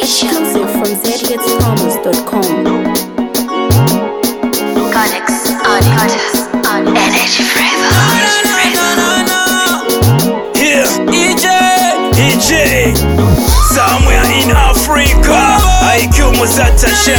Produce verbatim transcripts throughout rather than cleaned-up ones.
Exclusive from z hits promos dot com. Connex on on Energy Flavor. Here, E J, E J, somewhere in Africa, I kill Mozata Shell.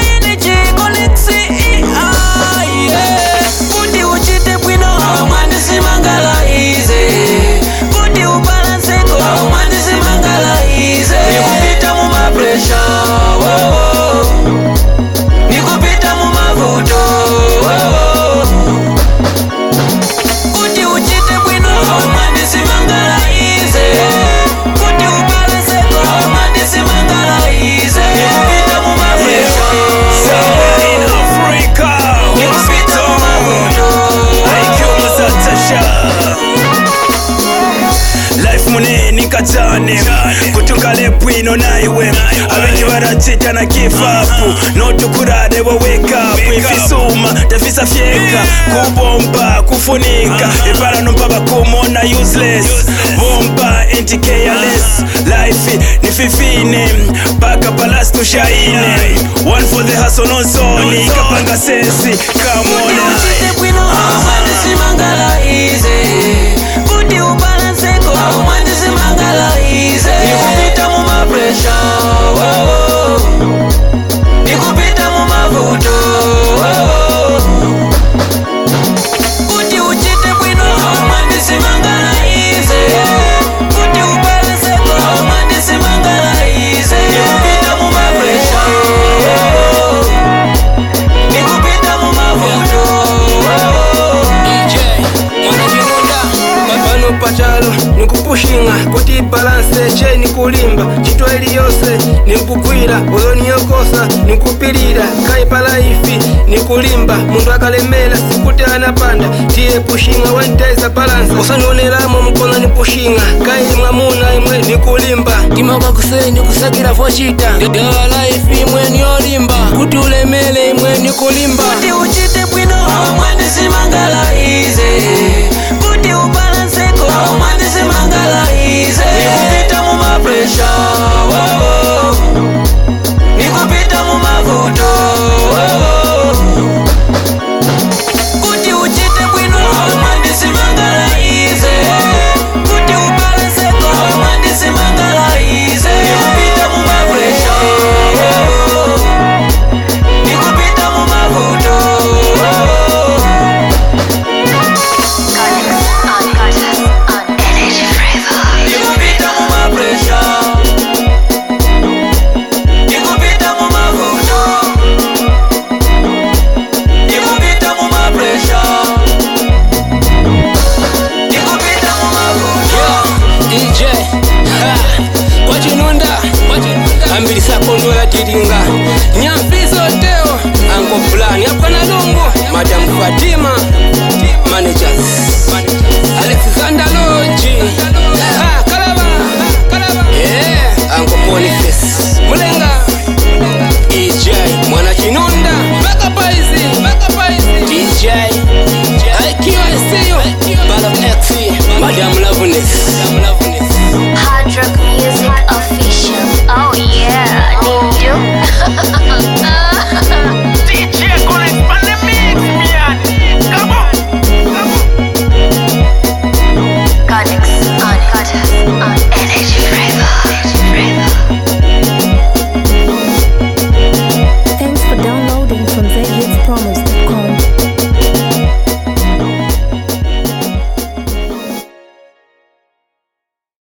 Kutukale pwino na iwe abengi barachita na kifapu notukurade wo wake up ifisuma tafisa fyeka kubomba kufunika ipara nombaba kumona useless bomba anti careless life ni fifine baka palas to shine one for the hustle no zone kapanga sensi come on simangala easy kuti ubalance ko manje simangala easy nikupita mu ma pressure nikupita mu mavuto kuti uchite bwino manje simangala easy kuti ubalance ko manje simangala easy nikupita mu ma pressure nikupita mu mavuto pachalo nikupushinga kuti balance che nikulimba chitweli yose nikugwira oyo niyokosa nikupilira kai palaifi nikulimba mundu akalemela sikuti anapanda tiye pushinga wanteza balance usanionelamo mkono nipushinga kai mwamuna imwe nikulimba kimaba kuseni kusakira vochita gawa life imwe niyolimba kuti ulemele imwe nikulimba kuti uchite bwino mwani simangala easy kuti ubalance ko mwani simangala easy nikupita mu ma pressure nikupita mu mavuto kuti uchite bwino mwani simangala easy kuti ubalance ko mwani simangala easy nikupita mu ma pressure nikupita mu mavuto kondola tiringa nyampizo teo anko fulani hapa na lungu Madam Fatima